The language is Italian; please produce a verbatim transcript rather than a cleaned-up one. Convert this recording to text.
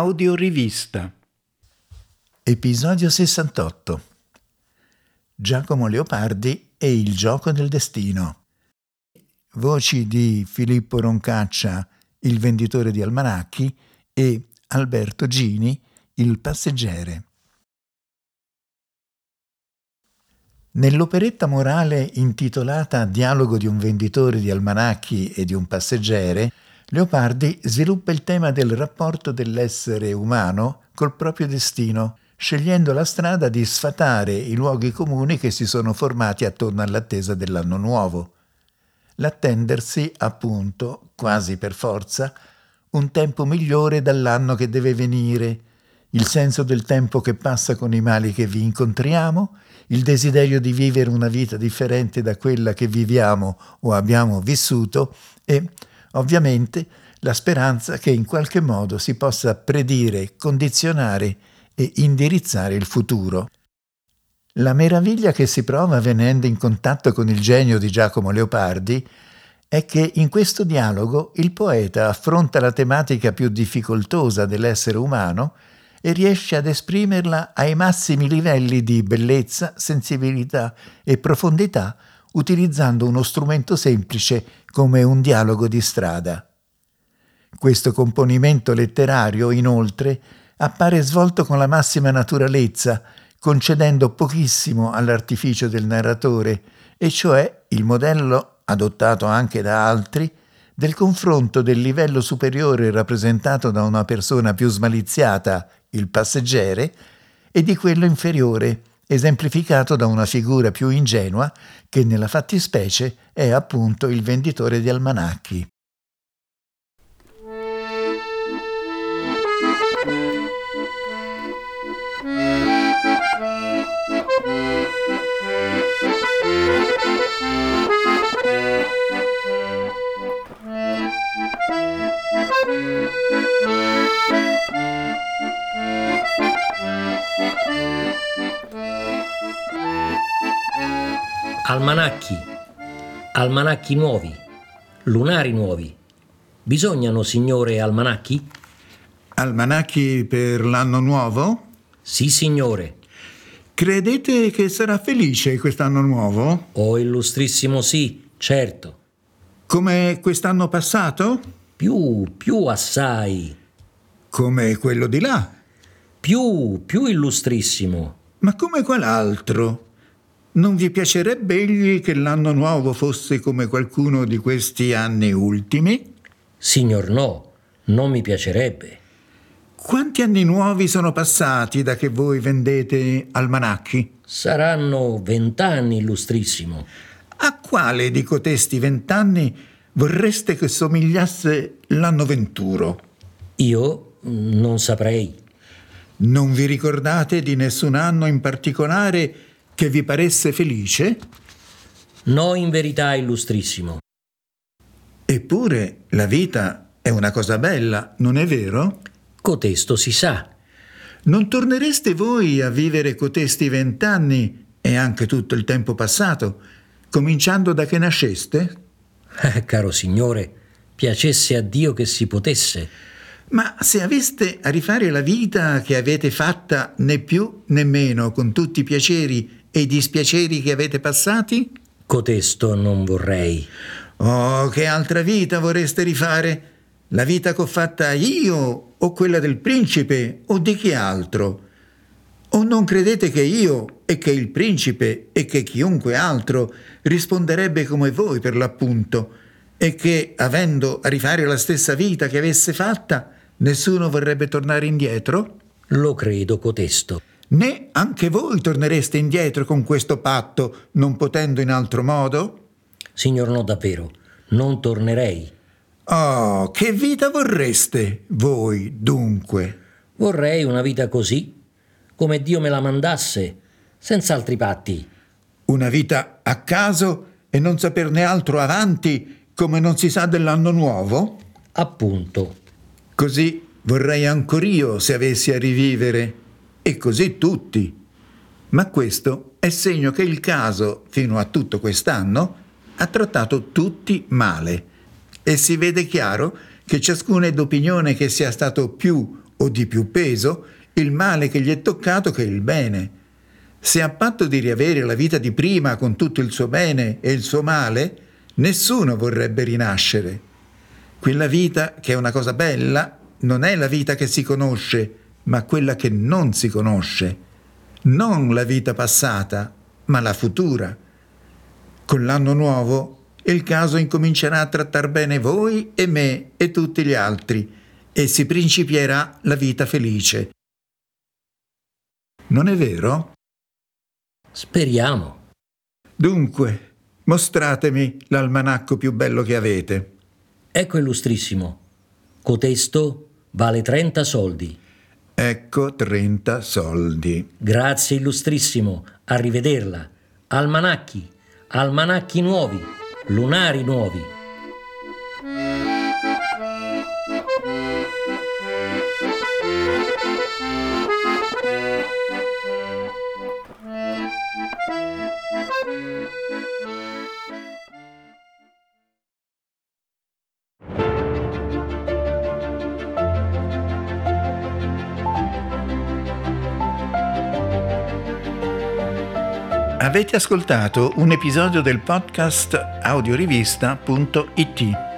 Audiorivista. Episodio sessantotto. Giacomo Leopardi e il gioco del destino. Voci di Filippo Roncaccia, il venditore di almanacchi, e Alberto Gini, il passeggere. Nell'operetta morale intitolata Dialogo di un venditore di almanacchi e di un passeggere, Leopardi sviluppa il tema del rapporto dell'essere umano col proprio destino, scegliendo la strada di sfatare i luoghi comuni che si sono formati attorno all'attesa dell'anno nuovo. L'attendersi, appunto, quasi per forza, un tempo migliore dall'anno che deve venire, il senso del tempo che passa con i mali che vi incontriamo, il desiderio di vivere una vita differente da quella che viviamo o abbiamo vissuto e, ovviamente, la speranza che in qualche modo si possa predire, condizionare e indirizzare il futuro. La meraviglia che si prova venendo in contatto con il genio di Giacomo Leopardi è che in questo dialogo il poeta affronta la tematica più difficoltosa dell'essere umano e riesce ad esprimerla ai massimi livelli di bellezza, sensibilità e profondità, utilizzando uno strumento semplice come un dialogo di strada. Questo componimento letterario, inoltre, appare svolto con la massima naturalezza, concedendo pochissimo all'artificio del narratore, e cioè il modello, adottato anche da altri, del confronto del livello superiore rappresentato da una persona più smaliziata, il passeggere, e di quello inferiore, esemplificato da una figura più ingenua, che nella fattispecie è appunto il venditore di almanacchi. Almanacchi, almanacchi nuovi, lunari nuovi. Bisognano, signore, almanacchi? Almanacchi per l'anno nuovo? Sì, signore. Credete che sarà felice quest'anno nuovo? Oh, illustrissimo, sì, certo. Come quest'anno passato? Più, più assai. Come quello di là? Più, più illustrissimo. Ma come qual altro? Non vi piacerebbe egli che l'anno nuovo fosse come qualcuno di questi anni ultimi? Signor no, non mi piacerebbe. Quanti anni nuovi sono passati da che voi vendete almanacchi? Saranno vent'anni, illustrissimo. A quale di cotesti vent'anni vorreste che somigliasse l'anno venturo? Io non saprei. Non vi ricordate di nessun anno in particolare che vi paresse felice? No, in verità, illustrissimo. Eppure la vita è una cosa bella, non è vero? Cotesto si sa. Non tornereste voi a vivere cotesti vent'anni e anche tutto il tempo passato, cominciando da che nasceste? Eh, caro signore, piacesse a Dio che si potesse. Ma se aveste a rifare la vita che avete fatta né più né meno con tutti i piaceri e i dispiaceri che avete passati? Cotesto non vorrei. Oh, che altra vita vorreste rifare? La vita che ho fatta io o quella del principe o di chi altro? O non credete che io e che il principe e che chiunque altro risponderebbe come voi per l'appunto e che, avendo a rifare la stessa vita che avesse fatta, nessuno vorrebbe tornare indietro? Lo credo, cotesto. Né anche voi tornereste indietro con questo patto, non potendo in altro modo? Signor no, davvero, non tornerei. Oh, che vita vorreste voi, dunque? Vorrei una vita così, come Dio me la mandasse, senza altri patti. Una vita a caso e non saperne altro avanti, come non si sa dell'anno nuovo? Appunto. Così vorrei ancor io se avessi a rivivere, e così tutti. Ma questo è segno che il caso, fino a tutto quest'anno, ha trattato tutti male. E si vede chiaro che ciascuno è d'opinione che sia stato più o di più peso il male che gli è toccato che il bene. Se a patto di riavere la vita di prima con tutto il suo bene e il suo male, nessuno vorrebbe rinascere. Quella vita che è una cosa bella non è la vita che si conosce, ma quella che non si conosce. Non la vita passata, ma la futura. Con l'anno nuovo il caso incomincerà a trattar bene voi e me e tutti gli altri e si principierà la vita felice. Non è vero? Speriamo. Dunque, mostratemi l'almanacco più bello che avete. Ecco, illustrissimo. Cotesto vale trenta soldi. Ecco trenta soldi. Grazie, illustrissimo. Arrivederla. Almanacchi, almanacchi nuovi, lunari nuovi. Avete ascoltato un episodio del podcast audiorivista punto it.